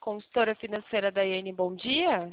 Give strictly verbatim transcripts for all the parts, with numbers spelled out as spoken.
Consultora financeira Daiane, bom dia.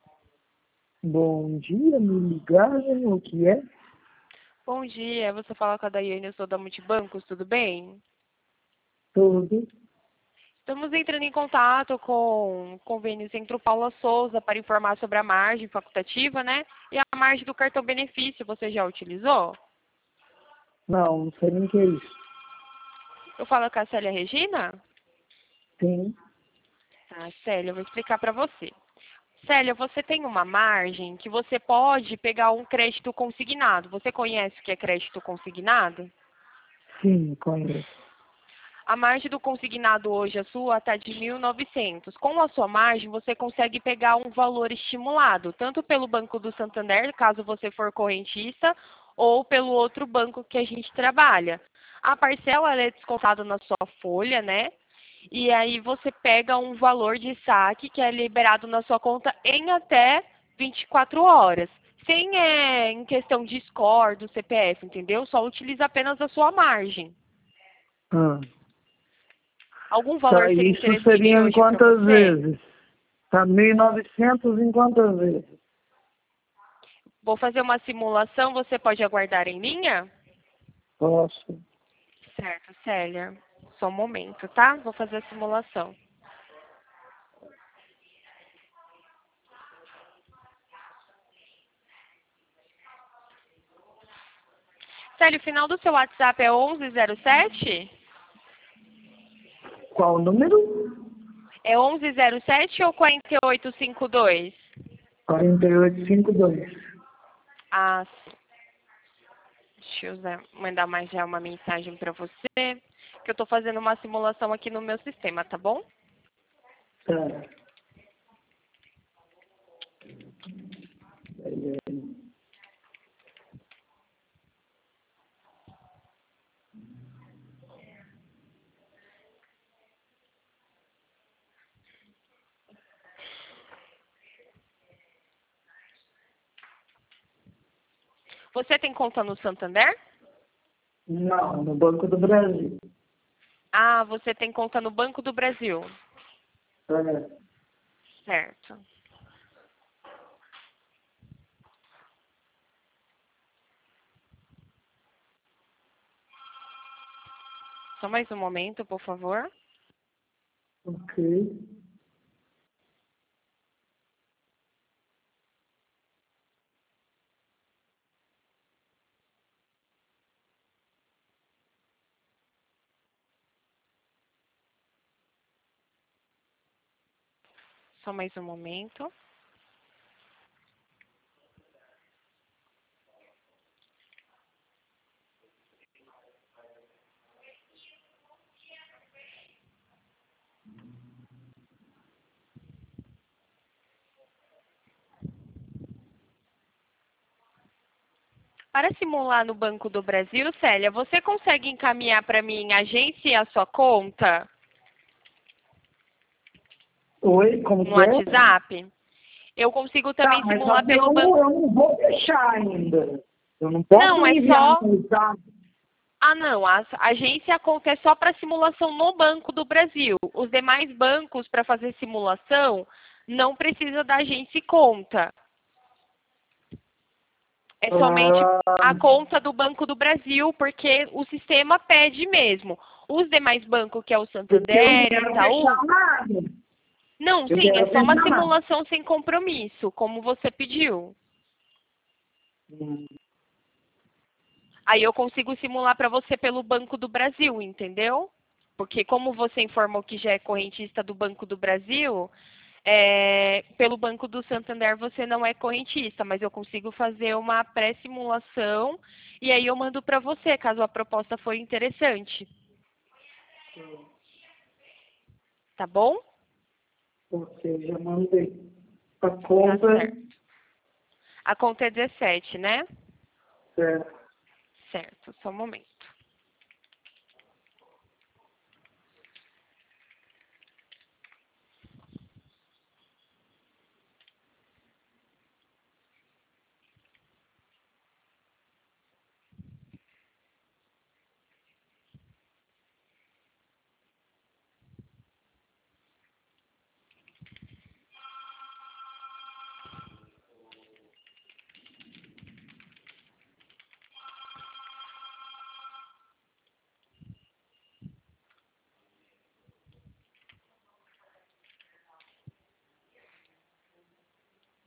Bom dia, me ligaram, o que é? Bom dia, você fala com a Daiane, eu sou da Multibancos, tudo bem? Tudo. Estamos entrando em contato com o convênio Centro Paula Souza para informar sobre a margem facultativa, né? E a margem do cartão benefício, você já utilizou? Não, não sei nem o que é isso. Eu falo com a Célia Regina? Sim. Tá, Célia, eu vou explicar para você. Célia, você tem uma margem que você pode pegar um crédito consignado. Você conhece o que é crédito consignado? Sim, conheço. A margem do consignado hoje, a sua, está de mil e novecentos. Com a sua margem, você consegue pegar um valor estimulado, tanto pelo Banco do Santander, caso você for correntista, ou pelo outro banco que a gente trabalha. A parcela ela é descontada na sua folha, né? E aí você pega um valor de saque que é liberado na sua conta em até vinte e quatro horas. Sem é, em questão de score do C P F, entendeu? Só utiliza apenas a sua margem. Ah. Algum valor Tá, seria isso interessante seria em hoje para quantas você? vezes? Tá mil e novecentos em quantas vezes? Vou fazer uma simulação, você pode aguardar em linha? Posso. Certo, Célia. Só um momento, tá? Vou fazer a simulação. Célia, o final do seu WhatsApp é onze zero sete? Qual o número? É onze zero sete ou quarenta e oito cinquenta e dois? quarenta e oito cinquenta e dois. Ah, sim. Deixa eu usar- mandar mais já uma mensagem para você, que eu estou fazendo uma simulação aqui no meu sistema, tá bom? Tá. Você tem conta no Santander? Não, no Banco do Brasil. Ah, você tem conta no Banco do Brasil. É. Certo. Só mais um momento, por favor. Ok. Só mais um momento. Para simular no Banco do Brasil, Célia, você consegue encaminhar para mim a agência a sua conta Oi, como no que é? WhatsApp? Eu consigo Tá, também mas só simular que eu pelo não, banco. eu não vou fechar ainda. Eu não posso Não, é enviar só. no WhatsApp. Ah, não. A a agência a conta é só para simulação no Banco do Brasil. Os demais bancos, para fazer simulação, não precisa da agência e conta. É somente a Ah, conta do Banco do Brasil, porque o sistema pede mesmo. Os demais bancos, que é o porque eu não Santander, quero Itaú, fechar nada. não, Eu sim, é quero só uma fechar nada. simulação sem compromisso, como você pediu. Hum, Aí eu consigo simular para você pelo Banco do Brasil, entendeu? Porque como você informou que já é correntista do Banco do Brasil, é, pelo Banco do Santander você não é correntista, mas eu consigo fazer uma pré-simulação e aí eu mando para você, caso a proposta for interessante. Tá bom? Você já mandei. A Tá conta, certo. A conta é dezessete, né? certo. Certo, só um momento.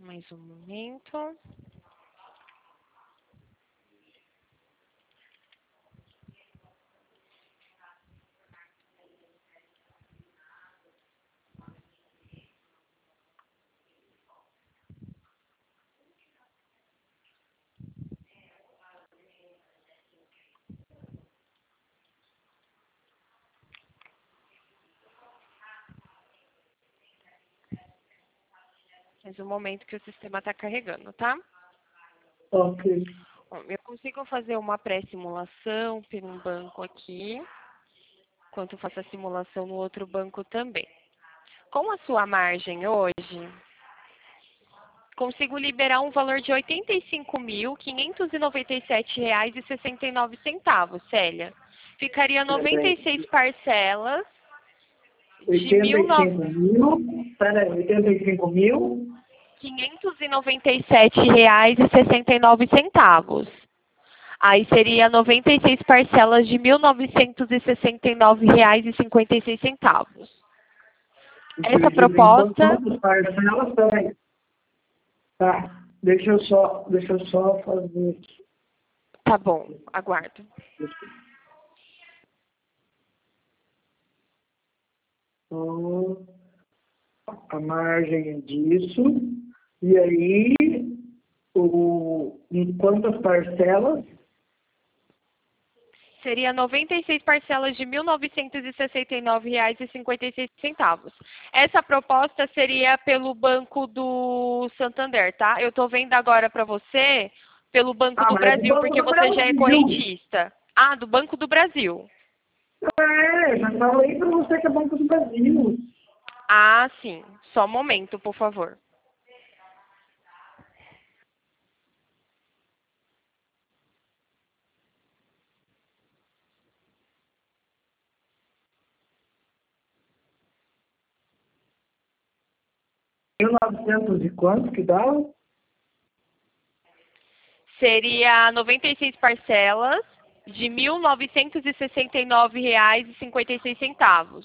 Mais um momento. Mais um momento que o sistema está carregando, tá? Ok. Bom, eu consigo fazer uma pré-simulação por um banco aqui, enquanto eu faço a simulação no outro banco também. Com a sua margem hoje, consigo liberar um valor de oitenta e cinco mil, quinhentos e noventa e sete reais e sessenta e nove centavos, Célia. Ficaria noventa e seis parcelas de oitenta mil e cinco mil. Peraí, oitenta e cinco mil. quinhentos e noventa e sete reais e sessenta e nove centavos. Aí seria noventa e seis parcelas de mil novecentos e sessenta e nove reais e cinquenta e seis centavos. Essa proposta... Quantas parcelas? Peraí. Tá, deixa eu só, deixa eu só fazer aqui. Tá bom, aguardo. Então, a margem disso. E aí, o, em quantas parcelas? Seria noventa e seis parcelas de mil novecentos e sessenta e nove reais e cinquenta e seis centavos. Essa proposta seria pelo Banco do Santander, tá? Eu estou vendo agora para você pelo Banco Ah, do mas Brasil, Banco porque do você já é Brasil. correntista. Ah, do Banco do Brasil. É, já falei para você que é Banco do Brasil. Ah, sim. Só um momento, por favor. mil e novecentos e quanto que dá? Seria noventa e seis parcelas de mil novecentos e sessenta e nove reais e cinquenta e seis centavos.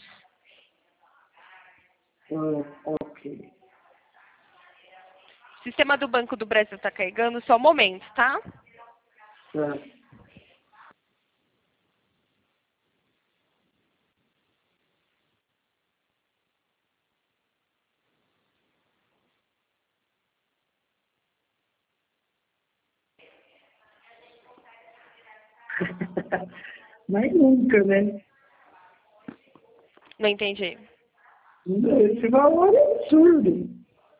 Ah, ok. O sistema do Banco do Brasil está carregando, só um momento, tá? Tá. Mas nunca, né? Não entendi. Esse valor é absurdo.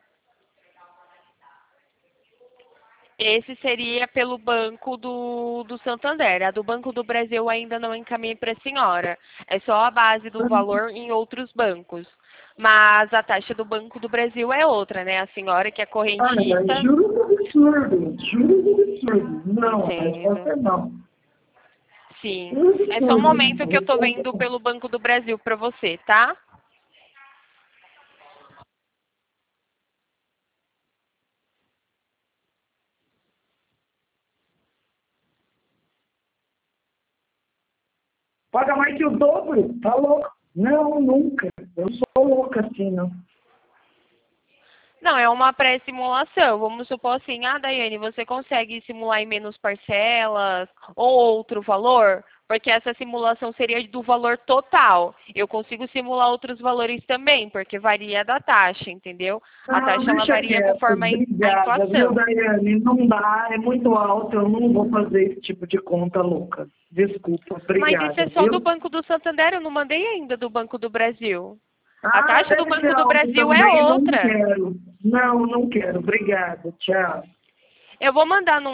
Esse seria pelo Banco do, do Santander. A do Banco do Brasil ainda não encaminhei para a senhora. É só a base do valor em outros bancos. Mas a taxa do Banco do Brasil é outra, né? A senhora que é Ah, mas correntista... juro do absurdo. Juro do absurdo. Não, a resposta Entendo. é não. Sim. Juro do É só um absurdo. momento A que eu estou resposta é vendo não. pelo Banco do Brasil para você, tá? Paga mais que o dobro? Tá louco? Não, nunca. Eu sou louca assim, não. Não, é uma pré-simulação. Vamos supor assim, ah, Daiane, você consegue simular em menos parcelas ou outro valor? Porque essa simulação seria do valor total. Eu consigo simular outros valores também, porque varia da taxa, entendeu? A Não, taxa ela deixa varia quieto. conforme a in- a Obrigada, viu, inflação. Daiane? Não dá, é muito alto. Eu não vou fazer esse tipo de conta louca. Desculpa, Mas isso obrigada, é só do viu? Banco do Santander, eu não mandei ainda do Banco do Brasil. A Ah, taxa do deve ser Banco do alto Brasil é também. Não outra. quero. Não, não quero. Obrigada. Tchau. Eu vou mandar no